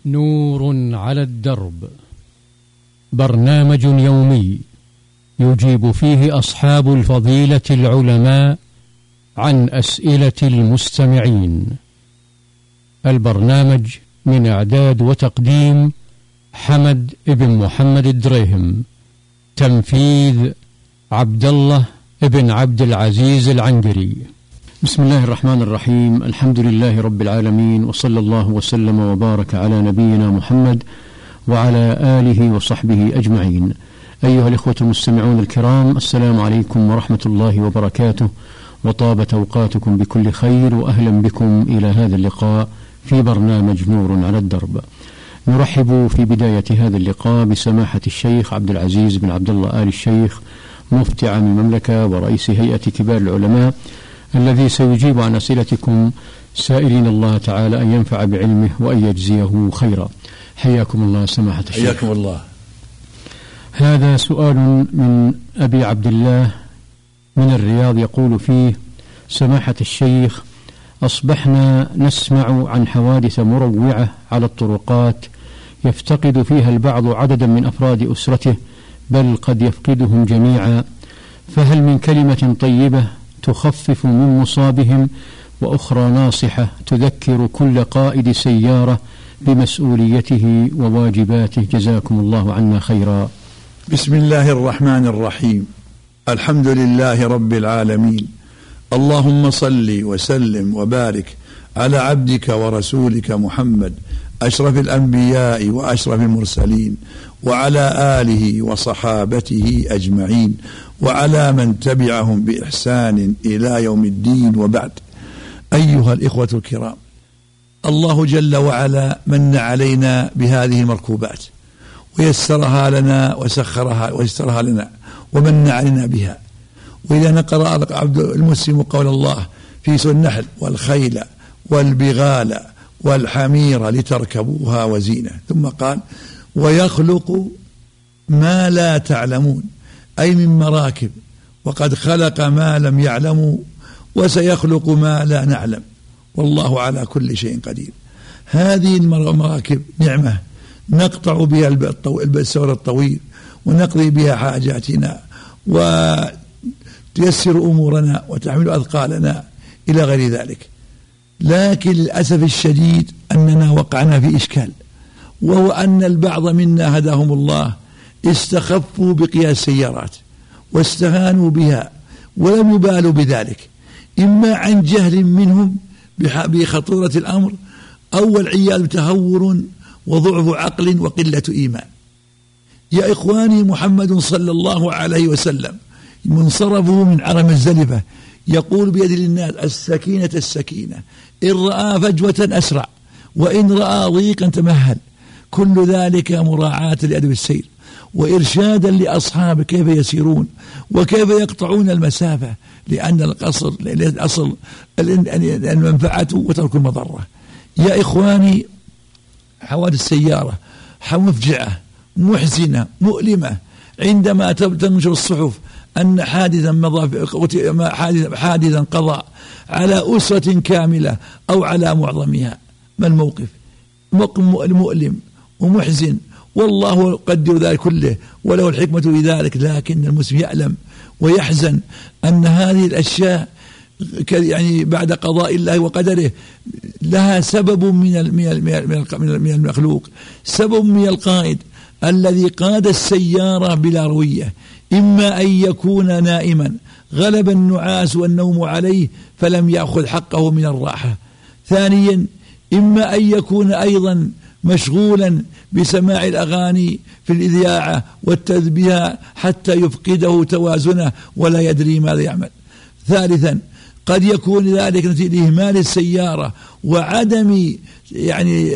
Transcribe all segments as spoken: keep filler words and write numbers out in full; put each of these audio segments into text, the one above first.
نور على الدرب، برنامج يومي يجيب فيه أصحاب الفضيلة العلماء عن أسئلة المستمعين. البرنامج من إعداد وتقديم حمد ابن محمد الدريهم، تنفيذ عبد الله ابن عبد العزيز العنقري. بسم الله الرحمن الرحيم، الحمد لله رب العالمين، وصلى الله وسلم وبارك على نبينا محمد وعلى آله وصحبه أجمعين. أيها الإخوة المستمعون الكرام، السلام عليكم ورحمة الله وبركاته، وطابت أوقاتكم بكل خير، وأهلا بكم إلى هذا اللقاء في برنامج نور على الدرب. نرحب في بداية هذا اللقاء بسماحة الشيخ عبد العزيز بن عبد الله آل الشيخ، مفتي عام المملكة ورئيس هيئة كبار العلماء، الذي سيجيب عن أسئلتكم، سائلين الله تعالى أن ينفع بعلمه وأن يجزيه خيرا. حياكم الله سماحة الشيخ. حياكم الله. هذا سؤال من أبي عبد الله من الرياض، يقول فيه: سماحة الشيخ، أصبحنا نسمع عن حوادث مروعة على الطرقات يفتقد فيها البعض عددا من أفراد أسرته، بل قد يفقدهم جميعا، فهل من كلمة طيبة تخفف من مصابهم، وأخرى ناصحة تذكر كل قائد سيارة بمسؤوليته وواجباته؟ جزاكم الله عنا خيرا. بسم الله الرحمن الرحيم، الحمد لله رب العالمين، اللهم صل وسلم وبارك على عبدك ورسولك محمد أشرف الأنبياء وأشرف المرسلين، وعلى آله وصحابته أجمعين، وعلى من تبعهم بإحسان إلى يوم الدين، وبعد. أيها الإخوة الكرام، الله جل وعلا من علينا بهذه المركوبات، ويسرها لنا وسخرها ويسرها لنا ومن علينا بها. وإذا نقرأ عبد المسلم قول الله في سورة النحل: والخيل والبغال والحمير لتركبوها وزينة، ثم قال: ويخلق ما لا تعلمون، أي من مراكب، وقد خلق ما لم يعلموا، وسيخلق ما لا نعلم، والله على كل شيء قدير. هذه المراكب نعمة نقطع بها السور الطويل، ونقضي بها حاجاتنا، وتيسر أمورنا، وتحمل أثقالنا إلى غير ذلك. لكن للأسف الشديد أننا وقعنا في إشكال، وهو أن البعض منا هداهم الله استخفوا بقياس السيارات واستهانوا بها ولم يبالوا بذلك، إما عن جهل منهم بخطورة الأمر، أو العياذ بتهور وضعف عقل وقلة إيمان. يا إخواني، محمد صلى الله عليه وسلم منصرفه من عرم الزلفة يقول بيد الناس: السكينة السكينة، إن رأى فجوة أسرع، وإن رأى ضيقا تمهل. كل ذلك مراعاة لأدب السير، وإرشادا لأصحاب كيف يسيرون وكيف يقطعون المسافة، لأن القصر الأصل المنفعة وترك المضرة. يا إخواني، حوادث السيارة مفجعة محزنة مؤلمة. عندما تنشر الصحف أن حادثا مضى حادثا قضى على أسرة كاملة أو على معظمها، ما الموقف؟ مؤلم ومحزن، والله يقدر ذلك كله وله الحكمة في ذلك. لكن المسلم يعلم ويحزن أن هذه الأشياء يعني بعد قضاء الله وقدره لها سبب من من المخلوق، سبب من القائد الذي قاد السيارة بلا روية. إما أن يكون نائما غلب النعاس والنوم عليه فلم يأخذ حقه من الراحة. ثانيا، إما أن يكون أيضا مشغولا بسماع الأغاني في الإذاعة والتذ بها حتى يفقده توازنه ولا يدري ماذا يعمل. ثالثا، قد يكون ذلك نتيجة إهمال السيارة وعدم يعني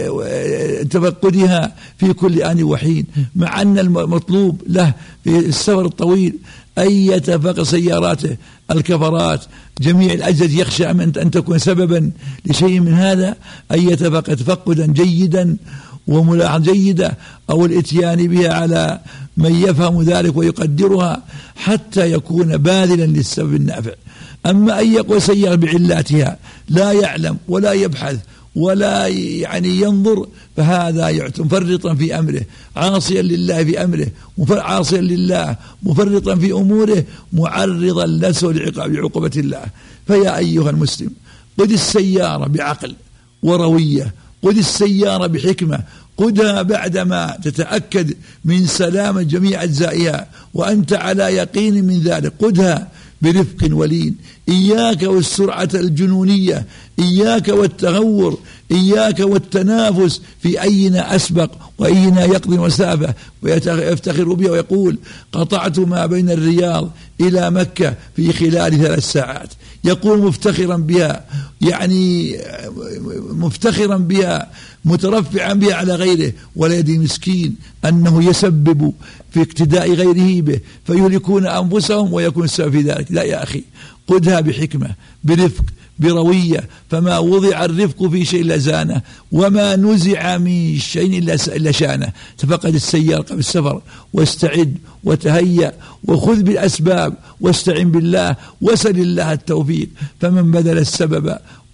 تفقدها في كل آن وحين، مع أن المطلوب له في السفر الطويل أن يتفقد سياراته الكفرات جميع الأجهزة يخشى أن تكون سببا لشيء من هذا، أن يتفقد تفقدا جيدا وملاحظة جيدة، أو الاتيان بها على من يفهم ذلك ويقدرها حتى يكون باذلا للسبب النافع. أما أن يقوى سيارة بعلاتها لا يعلم ولا يبحث ولا يعني ينظر، فهذا مفرطا في أمره، عاصيا لله في أمره، عاصيا لله مفرطا في أموره، معرضا نفسه لعقوبة الله. فيا أيها المسلم، قد السيارة بعقل وروية، قد السيارة بحكمة، قدها بعدما تتأكد من سلامة جميع أجزائها وأنت على يقين من ذلك، قدها برفق ولين. إياك والسرعة الجنونية، إياك والتغور، إياك والتنافس في أينا أسبق وأينا يقضي مسافة. ويفتخر بها ويقول: قطعت ما بين الرياض إلى مكة في خلال ثلاث ساعات. يقول مفتخرا بها، يعني مفتخرا بها، مترفعا بها على غيره، ولا يدري مسكين أنه يسبب في اقتداء غيره به فيهلكون أنفسهم ويكون السبب في ذلك. لا يا أخي، قدها بحكمة برفق بروية، فما وضع الرفق في شيء إلا زانه، وما نزع من شيء إلا شانه. تفقد السيارة قبل السفر، واستعد وتهيأ وخذ بالأسباب واستعن بالله وسل الله التوفيق. فمن بذل السبب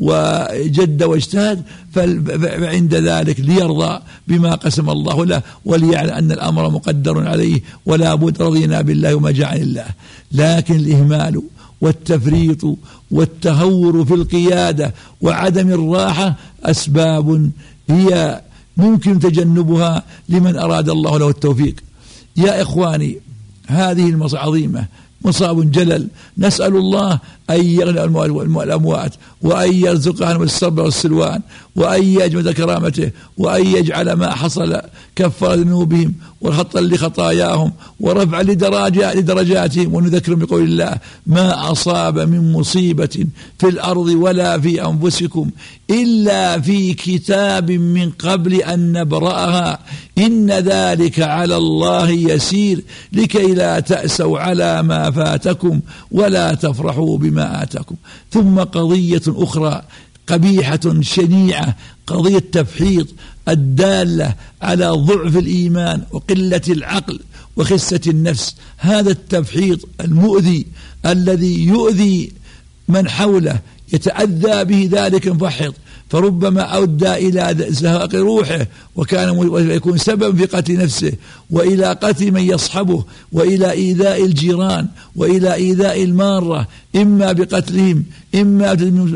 وجد واجتهد فعند ذلك ليرضى بما قسم الله له، وليعلم أن الأمر مقدر عليه، ولا بد رضينا بالله وما جعل الله. لكن الإهمال والتفريط والتهور في القيادة وعدم الراحة أسباب هي ممكن تجنبها لمن أراد الله له التوفيق. يا إخواني، هذه المصائب عظيمة، مصاب جلل، نسأل الله أن يغنى الأموات، وأن يرزقهم الصبر والسلوان، وأن يجمد كرامته، وأن يجعل ما حصل كفر ذنوبهم وخطا لخطاياهم ورفع لدرجاتهم. ونذكر بقول الله: ما أصاب من مصيبة في الأرض ولا في أنفسكم إلا في كتاب من قبل أن نبرأها إن ذلك على الله يسير لكي لا تأسوا على ما فاتكم ولا تفرحوا بما آتاكم. ثم قضية أخرى قبيحة شنيعة، قضية التفحيط الدالة على ضعف الإيمان وقلة العقل وخسة النفس. هذا التفحيط المؤذي الذي يؤذي من حوله، يتأذى به ذلك المفحط، فربما أودى إلى زهاق روحه وكان يكون سبب في قتل نفسه، وإلى قتل من يصحبه، وإلى إيذاء الجيران، وإلى إيذاء المارة، إما بقتلهم إما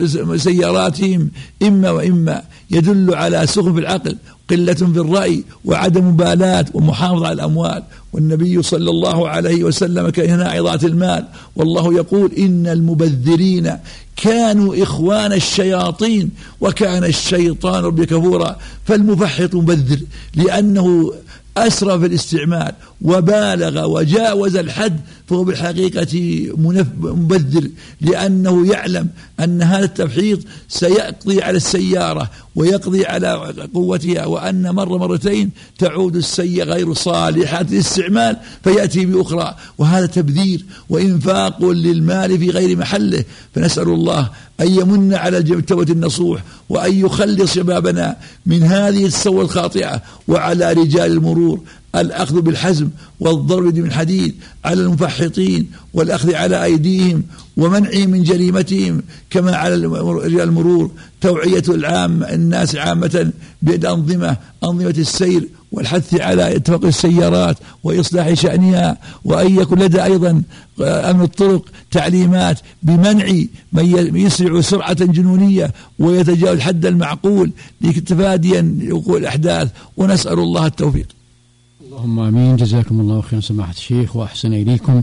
بسياراتهم إما وإما. يدل على سخف العقل، قلة في الرأي، وعدم مبالاة ومحافظة على الأموال. والنبي صلى الله عليه وسلم كان ينهى عن إضاعة المال، والله يقول: إن المبذرين كانوا إخوان الشياطين وكان الشيطان ربي كفورا. فالمفحط مبذر لأنه أسرف الاستعمال وبالغ وجاوز الحد، فهو بالحقيقة مبذر، لأنه يعلم أن هذا التفحيط سيقضي على السيارة ويقضي على قوتها، وأن مرة مرتين تعود السيارة غير صالحة للاستعمال فيأتي بأخرى. وهذا تبذير وإنفاق للمال في غير محله. فنسأل الله أن يمن على التوبة النصوح، وأن يخلص شبابنا من هذه السوء الخاطئة. وعلى رجال المرور الأخذ بالحزم والضرب من حديد على المفحطين، والأخذ على أيديهم ومنعهم من جريمتهم، كما على رجال المرور توعية العام الناس عامة بأنظمة أنظمة السير والحث على اتفاق السيارات وإصلاح شأنها. وأن يكون لدى أيضا أمن الطرق تعليمات بمنع من يسرع سرعة جنونية ويتجاوز الحد المعقول لتفاديا وقوع الأحداث. ونسأل الله التوفيق. اللهم آمين. جزاكم الله خيرا سماحة الشيخ وأحسن إليكم.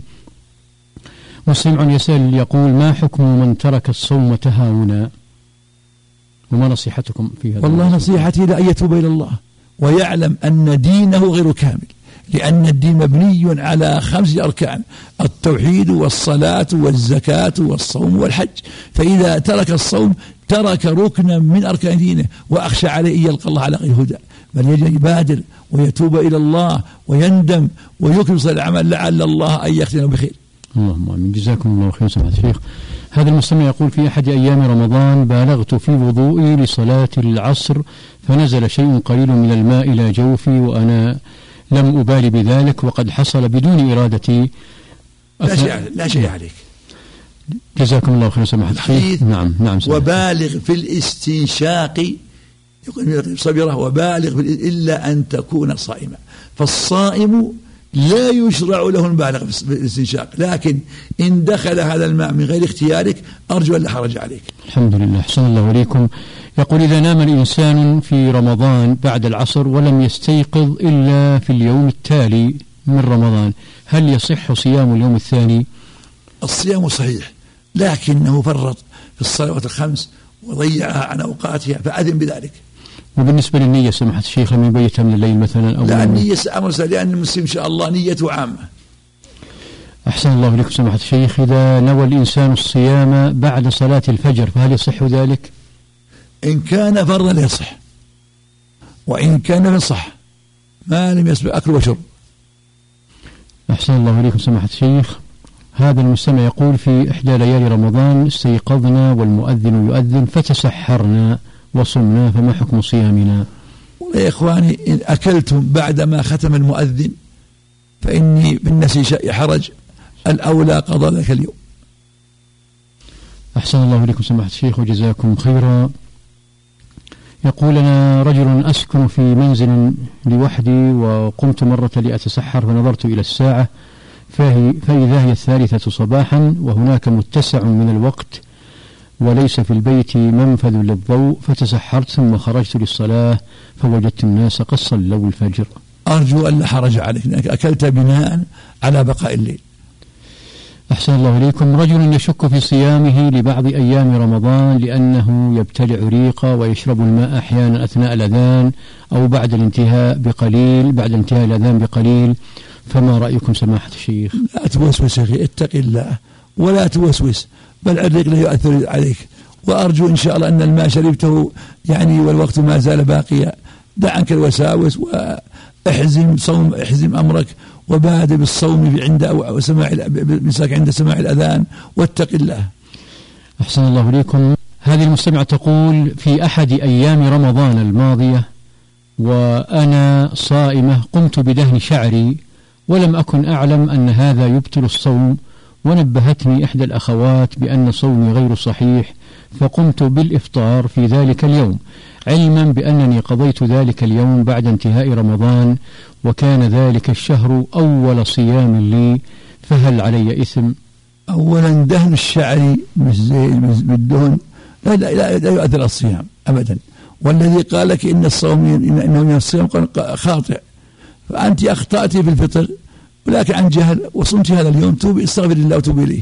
مستمع يسأل يقول: ما حكم من ترك الصوم تهاونا؟ وما نصيحتكم في هذا؟ والله نصيحتي لأن يتوب إلى الله ويعلم أن دينه غير كامل، لأن الدين مبني على خمس أركان: التوحيد والصلاة والزكاة والصوم والحج. فإذا ترك الصوم ترك ركنا من أركان دينه، وأخشى عليه أن يلقى الله على غير هدى. بل يجب يبادر ويتوب إلى الله ويندم ويخلص العمل لعل الله أن يختم بخير. اللهم آمين. جزاكم الله خيرا سماحة الشيخ. هذا المستمع يقول: في أحد أيام رمضان بالغت في وضوئي لصلاة العصر، فنزل شيء قليل من الماء إلى جوفي وأنا لم أبالي بذلك، وقد حصل بدون إرادتي. لا شيء, لا شيء عليك. جزاكم الله خيرا سماحة الشيخ. نعم نعم. وبالغ في الاستنشاق يقول صبرة وبالغ إلا أن تكون صائما. فالصائم لا يشرع له المبالغ في الاستنشاق، لكن إن دخل هذا الماء من غير اختيارك أرجو أن لا حرج عليك. الحمد لله. أحسن الله إليكم. يقول إذا نام الإنسان في رمضان بعد العصر ولم يستيقظ إلا في اليوم التالي من رمضان، هل يصح صيام اليوم الثاني؟ الصيام صحيح، لكنه فرط في الصلوات الخمس وضيعها عن أوقاتها فأذن بذلك. وبالنسبة للنية سمحت الشيخ لم يبيتها من الليل مثلا؟ أو لا، النية أمر سهل، لأن المسلم إن شاء الله نيته عامة. أحسن الله إليكم سمحت الشيخ. إذا نوى الإنسان الصيام بعد صلاة الفجر فهل يصح ذلك؟ إن كان فرضا يصح، وإن كان يصح ما لم يسبق أكل وشرب. أحسن الله إليكم سمحت الشيخ. هذا المستمع يقول في إحدى ليالي رمضان استيقظنا والمؤذن يؤذن فتسحرنا وصمنا، فما حكم صيامنا؟ والله يا إخواني، إن أكلتم بعدما ختم المؤذن فإني بالنسي حرج، الأولى قضاء ذلك اليوم. أحسن الله إليكم سماحة الشيخ وجزاكم خيرا. يقول أنا رجل أسكن في منزل لوحدي وقمت مرة لأتسحر فنظرت إلى الساعة فهي فإذا هي الثالثة صباحا وهناك متسع من الوقت وليس في البيت منفذ للضوء، فتسحرت ثم خرجت للصلاة فوجدت الناس قد صلوا الفجر. أرجو أن لا حرج عليك لأنك أكلت بناء على بقاء الليل. أحسن الله إليكم. رجل يشك في صيامه لبعض أيام رمضان لأنه يبتلع ريقا ويشرب الماء أحيانا أثناء الأذان أو بعد الانتهاء بقليل بعد انتهاء الأذان بقليل، فما رأيكم سماحة الشيخ؟ لا توسوس يا أخي، اتق الله ولا توسوس، بل الريق لا يؤثر عليك. وأرجو إن شاء الله أن الماء شربته يعني والوقت ما زال باقيا. دع عنك الوساوس واحزم صوم احزم أمرك وبادر بالصوم عند سماع مساك عند سماع الأذان واتق الله. أحسن الله إليكم. هذه المستمعة تقول في أحد أيام رمضان الماضية وأنا صائمة قمت بدهن شعري ولم أكن أعلم أن هذا يبطل الصوم، ونبهتني إحدى الأخوات بأن صومي غير صحيح فقمت بالإفطار في ذلك اليوم علما بأنني قضيت ذلك اليوم بعد انتهاء رمضان وكان ذلك الشهر أول صيام لي، فهل علي إثم؟ أولا دهن الشعر بالدهن لا, لا, لا, لا يؤثر الصيام أبدا، والذي قال لك إن الصوم إنه من الصيام خاطئ، فأنت أخطأت في الفطر ولكن عن جهل وصمت هذا اليوم، توبي استغفر الله وتوبي إليه.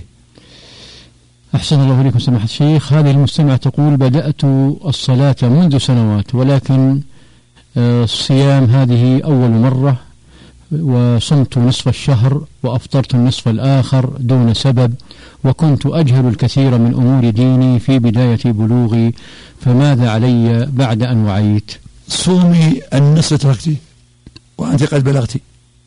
أحسن الله إليكم سماحة الشيخ. هذه المستمعة تقول بدأت الصلاة منذ سنوات ولكن الصيام هذه أول مرة، وصمت نصف الشهر وأفطرت النصف الآخر دون سبب، وكنت أجهل الكثير من أمور ديني في بداية بلوغي، فماذا علي بعد أن وعيت؟ صومي النصف تركتي وأنت قد بلغتي.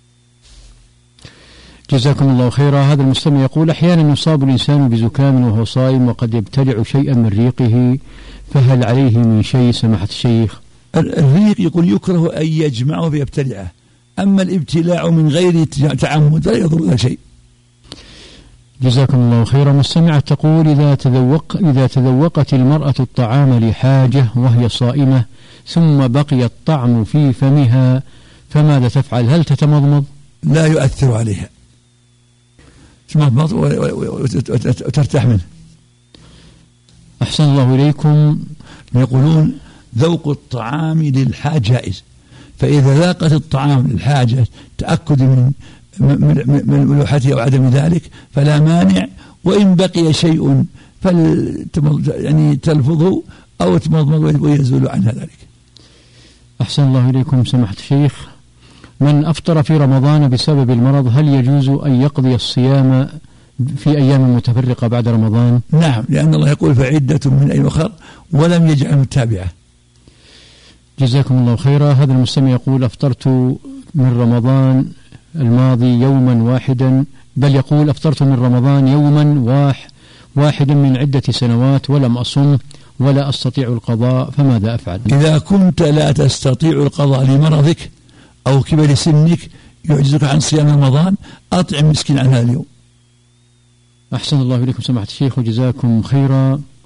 جزاكم الله خيرا. هذا المستمع يقول أحيانا يصاب الإنسان بزكام وهو صائم وقد يبتلع شيئا من ريقه، فهل عليه من شيء سماحة الشيخ؟ الريق يقول يكره أن يجمعه فيبتلعه، أما الابتلاع من غير تعمد فلا يضر ذلك شيء. جزاكم الله خيرا. مستمعة تقول إذا تذوق إذا تذوقت المرأة الطعام لحاجة وهي صائمة ثم بقي الطعم في فمها فماذا تفعل؟ هل تتمضمض؟ لا يؤثر عليها، تمضمض وترتاح منه. أحسن الله إليكم. يقولون ذوق الطعام للحاجة جائز، فإذا ذاقت الطعام للحاجة تأكد من من ملوحته أو عدم ذلك فلا مانع، وإن بقي شيء فل يعني تلفظه أو تمضمض ويزول عنها ذلك. أحسن الله إليكم سماحة الشيخ. من أفطر في رمضان بسبب المرض هل يجوز أن يقضي الصيام في أيام متفرقة بعد رمضان؟ نعم، لأن الله يقول فعدة من أيام أخر ولم يجعل متابعة. جزاكم الله خيرا. هذا المستمع يقول أفطرت من رمضان الماضي يوما واحدا، بل يقول أفطرت من رمضان يوما واح واحدا من عدة سنوات ولم أصم ولا أستطيع القضاء، فماذا أفعل؟ إذا كنت لا تستطيع القضاء لمرضك أو كبر سنك يعجزك عن صيام رمضان أطعم مسكين عن هذا اليوم. أحسن الله إليكم سماحة الشيخ وجزاكم خيرا.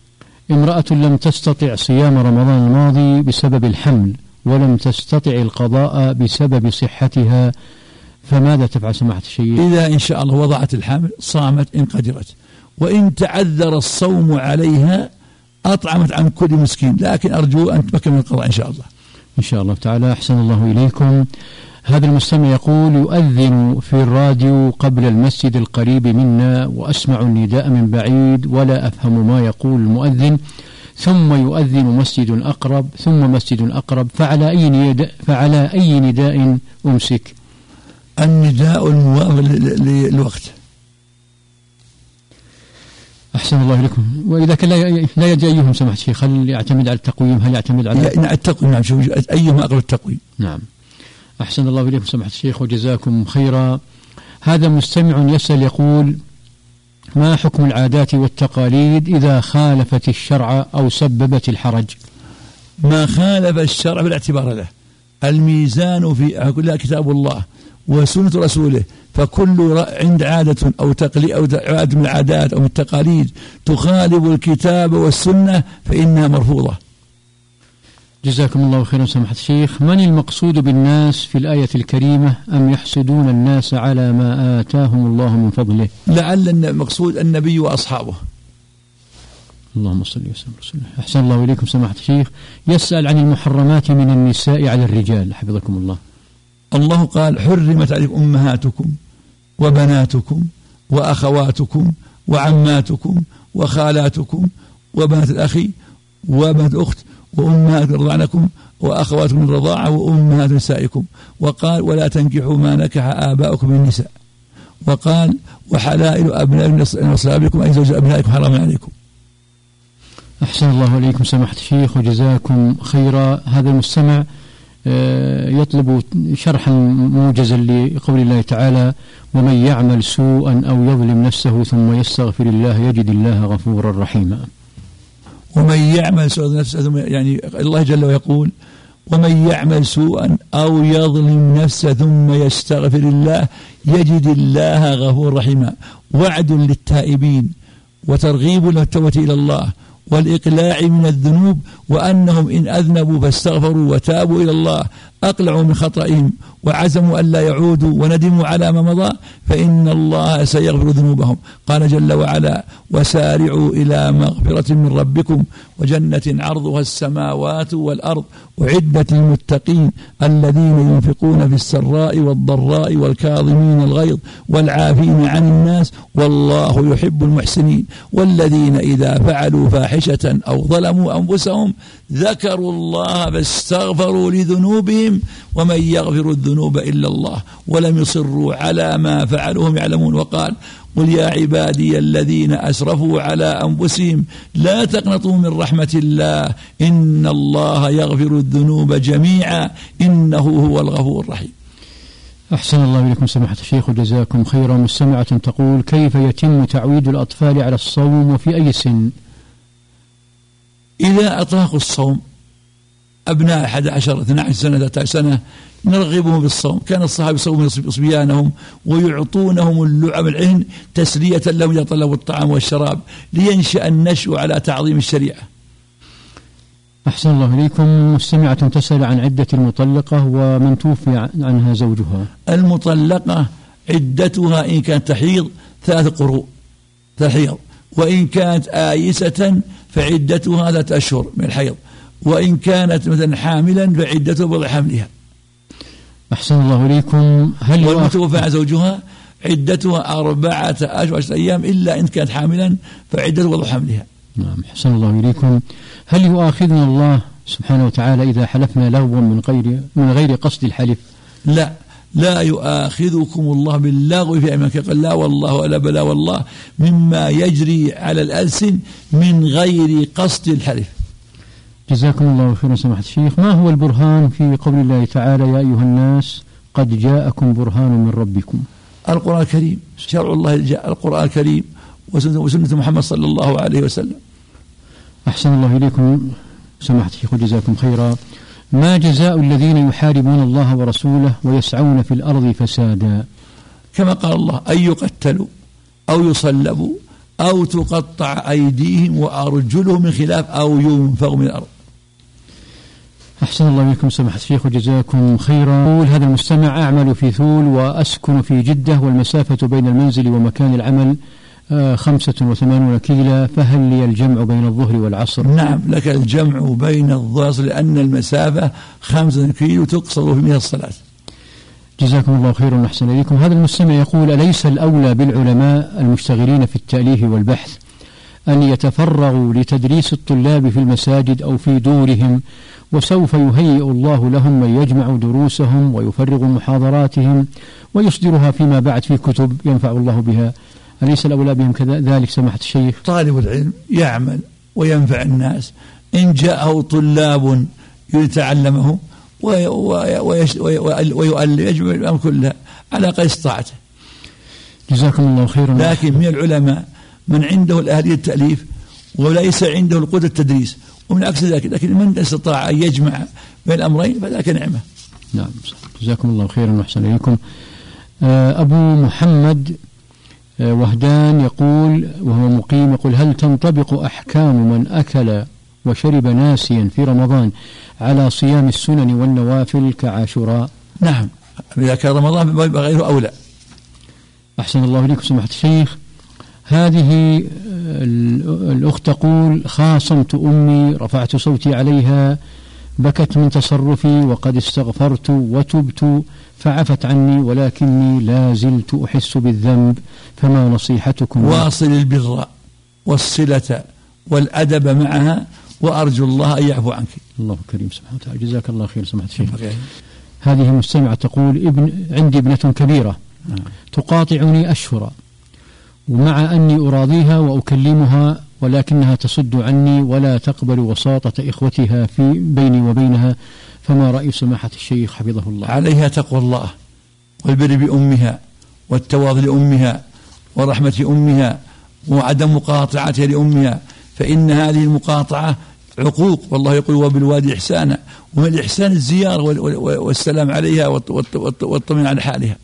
امرأة لم تستطع صيام رمضان الماضي بسبب الحمل ولم تستطع القضاء بسبب صحتها، فماذا تفعل سماحة الشيخ؟ إذا إن شاء الله وضعت الحمل صامت إن قدرت، وإن تعذر الصوم عليها أطعمت عن كل مسكين، لكن أرجو أن تمكن من القضاء إن شاء الله. إن شاء الله تعالى. أحسن الله إليكم. هذا المستمع يقول: يؤذن في الراديو قبل المسجد القريب منا وأسمع النداء من بعيد ولا أفهم ما يقول المؤذن، ثم يؤذن مسجد أقرب ثم مسجد أقرب، فعلى أي نداء, فعلى أي نداء أمسك؟ النداء الموافق للوقت. أحسن الله إليكم. وإذا كان لا يدري أيهم سمحت شيخ، هل يعتمد على التقويم؟ هل يعتمد على التقويم؟ نعم، شوف أيهما أقرب التقويم. نعم. أحسن الله إليكم سمحت الشيخ وجزاكم خيرا. هذا مستمع يسأل يقول: ما حكم العادات والتقاليد إذا خالفت الشرع أو سببت الحرج؟ ما خالف الشرع بالاعتبار له. الميزان في كلها كتاب الله وسنة رسوله، فكل عند عادة أو تقليد أو عادة من العادات أو من التقاليد تخالف الكتاب والسنة فإنها مرفوضة. جزاكم الله خيرا سماحة الشيخ. من المقصود بالناس في الآية الكريمة؟ أم يحسدون الناس على ما آتاهم الله من فضله؟ لعل المقصود النبي وأصحابه. اللهم صل وسلم على رسول الله. أحسن الله إليكم سماحة الشيخ. يسأل عن المحرمات من النساء على الرجال حفظكم الله. الله قال: حرمت عليكم أمهاتكم وبناتكم وأخواتكم وعماتكم وخالاتكم وبنات الأخي وبنات الأخت وأمهات رضعنكم وأخواتكم من الرضاعة وأمهات نسائكم. وقال: ولا تنكحوا ما نكح آباؤكم من النساء. وقال: وحلائل أبنائكم وأصحابكم أي زوج أبنائكم حرام عليكم. أحسن الله عليكم سماحة الشيخ وجزاكم خيرا. هذا المستمع يطلب شرحا موجزا لقول الله تعالى: ومن يعمل سوءا أو يظلم نفسه ثم يستغفر الله يجد الله غفورا رحيما. ومن يعمل سوءا نفسه، يعني الله جل وعلا يقول: ومن يعمل سوءا أو يظلم نفسه ثم يستغفر الله يجد الله غفورا رحيما. وعد للتائبين وترغيب للتوبة إلى الله والإقلاع من الذنوب، وأنهم إن أذنبوا فاستغفروا وتابوا إلى الله أقلعوا من خطئهم وعزموا ألا يعودوا وندموا على ما مضى فإن الله سيغفر ذنوبهم. قال جل وعلا: وسارعوا إلى مغفرة من ربكم وجنة عرضها السماوات والأرض أعدت للمتقين الذين ينفقون في السراء والضراء والكاظمين الغيظ والعافين عن الناس والله يحب المحسنين والذين إذا فعلوا فاحشة أو ظلموا أنفسهم ذكروا الله فاستغفروا لذنوبهم ومن يغفر الذنوب إلا الله ولم يصروا على ما فعلوا وهم يعلمون. وقال: قل يا عبادي الذين أسرفوا على أنفسهم لا تقنطوا من رحمة الله إن الله يغفر الذنوب جميعا إنه هو الغفور الرحيم. أحسن الله إليكم سماحة الشيخ وجزاكم خيرا. مستمعة تقول: كيف يتم تعويد الأطفال على الصوم وفي أي سن؟ إذا أطلقوا الصوم أبناء أحد عشر اثنى عشر سنة ثلاثة عشر سنة نرغبهم بالصوم. كان الصحابة يصومون صبيانهم ويعطونهم اللعب العهن تسلية لهم إذا طلبوا الطعام والشراب لينشأ النشء على تعظيم الشريعة. أحسن الله إليكم. مستمعة تسأل عن عدة المطلقة ومن توفي عنها زوجها. المطلقة عدتها إن كانت تحيض ثلاث قروء تحيض، وإن كانت آيسة فعدتها ثلاثة أشهر من الحيض، وإن كانت مثلا حاملا فعدتها بضع حملها. أحسن الله إليكم. هل والمتوفى عن زوجها عدتها أربعة أشهر وعشرة أيام إلا إن كانت حاملا فعدتها بضع حملها. نعم. أحسن الله إليكم. هل يؤاخذنا الله سبحانه وتعالى إذا حلفنا لغوا من غير من غير قصد الحلف؟ لا لا يؤاخذكم الله باللغو في أيمانكم. قال: لا والله ولا بلا والله مما يجري على الألسن من غير قصد الحلف. جزاكم الله خيرا سماحة الشيخ. ما هو البرهان في قول الله تعالى: يا أيها الناس قد جاءكم برهان من ربكم؟ القرآن الكريم، شرع الله جاء القرآن الكريم وسنة محمد صلى الله عليه وسلم. أحسن الله إليكم سماحة الشيخ وجزاكم خيرا. ما جزاء الذين يحاربون الله ورسوله ويسعون في الأرض فسادا؟ كما قال الله: أن يقتلوا أو يصلبوا أو تقطع أيديهم وأرجلهم من خلاف أو ينفوا من الأرض. أحسن الله إليكم سماحة الشيخ وجزاكم خيرا. يقول هذا المستمع: أعمل في ثول وأسكن في جدة والمسافة بين المنزل ومكان العمل خمسة وثمانون كيلو، فهل لي الجمع بين الظهر والعصر؟ نعم، لك الجمع بين الظهر لأن المسافة خمسة كيلو تقصر فيها الصلاة. جزاكم الله خيرا وأحسن إليكم. هذا المستمع يقول: أليس الأولى بالعلماء المشتغلين في التأليف والبحث أن يتفرغوا لتدريس الطلاب في المساجد أو في دورهم، وسوف يهيئ الله لهم من يجمع دروسهم ويفرغ محاضراتهم ويصدرها فيما بعد في كتب ينفع الله بها؟ أليس الأولى بهم كذلك سماحة الشيخ؟ طالب العلم يعمل وينفع الناس، إن جاءه طلاب يتعلمه ويؤلف يجمع الأمر كلها على قدر استطاعته. جزاكم الله خيرا. لكن من العلماء من عنده الأهلية التأليف وليس عنده القدرة التدريس، ومن عكس ذلك، لكن من استطاع أن يجمع بين الأمرين فذاك نعمة. نعم، جزاكم الله خيرا وأحسن إليكم. أبو محمد وهدان يقول وهو مقيم، يقول: هل تنطبق أحكام من أكل وشرب ناسيا في رمضان على صيام السنن والنوافل كعاشوراء؟ نعم، إذا كان رمضان غيره أولى. أحسن الله إليكم سماحة الشيخ. هذه الأخت تقول: خاصمت أمي، رفعت صوتي عليها، بكت من تصرفي وقد استغفرت وتبت فعفت عني، ولكني لا زلت أحس بالذنب، فما نصيحتكم؟ واصل البر والصلة والأدب معها، وأرجو الله أن يعفو عنك. الله كريم سبحانه وتعالى. جزاك الله خير سماحة الشيخ. هذه المستمعة تقول: ابن عندي ابنة كبيرة تقاطعني أشهرا، ومع أني أراضيها وأكلمها ولكنها تصد عني ولا تقبل وساطة إخوتها في بيني وبينها، فما رأي سماحة الشيخ حفظه الله؟ عليها تقوى الله والبر بأمها والتواضع لأمها ورحمة أمها وعدم مقاطعتها لأمها، فإن هذه المقاطعة عقوق، والله يقول: وبالوالد إحسانا، ومن الإحسان الزيارة والسلام عليها والطمئنان على حالها.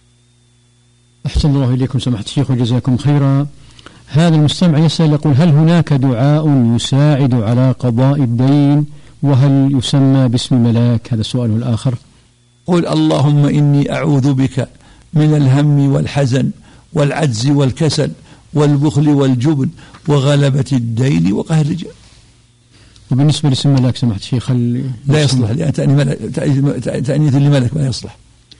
أحسن الله إليكم سماحة الشيخ وجزاكم خيرا. هذا المستمع يسأل يقول: هل هناك دعاء يساعد على قضاء الدين، وهل يسمى باسم ملاك؟ هذا سؤاله الآخر. قل: اللهم إني أعوذ بك من الهم والحزن والعجز والكسل والبخل والجبن وغلبة الدين وقهر الرجال. وبالنسبة لاسم ملاك سماحة الشيخ لا يصلح، لأن تأنيث لملك ما يصلح.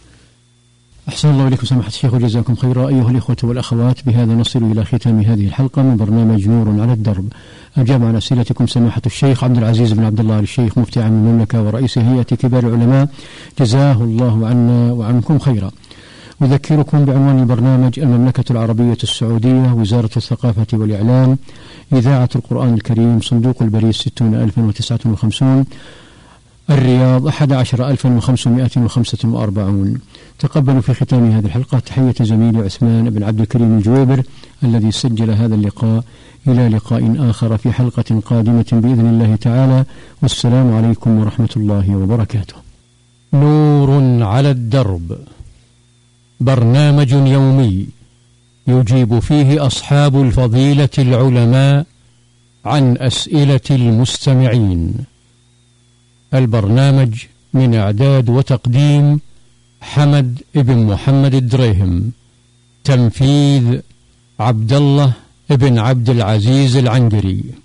أحسن الله إليكم سماحة الشيخ وجزاكم خيرا. أيها الإخوة والأخوات، بهذا نصل إلى ختام هذه الحلقة من برنامج نور على الدرب. أجاب عن أسئلتكم سماحة الشيخ عبد العزيز بن عبد الله الشيخ مفتي عام المملكة ورئيس هيئة كبار العلماء، جزاه الله عنا وعنكم خيرا. أذكركم بعنوان البرنامج: المملكة العربية السعودية، وزارة الثقافة والإعلام، إذاعة القرآن الكريم، صندوق البريد ستون ألفا وتسعة وخمسين، الرياض أحد عشر ألفا وخمسمائة وخمسة وأربعين. تقبلوا في ختام هذه الحلقة تحية زميلي عثمان بن عبد الكريم الجويبر الذي سجل هذا اللقاء. إلى لقاء آخر في حلقة قادمة بإذن الله تعالى، والسلام عليكم ورحمة الله وبركاته. نور على الدرب، برنامج يومي يجيب فيه أصحاب الفضيلة العلماء عن أسئلة المستمعين. البرنامج من إعداد وتقديم حمد ابن محمد الدريهم، تنفيذ عبد الله ابن عبد العزيز العنقري.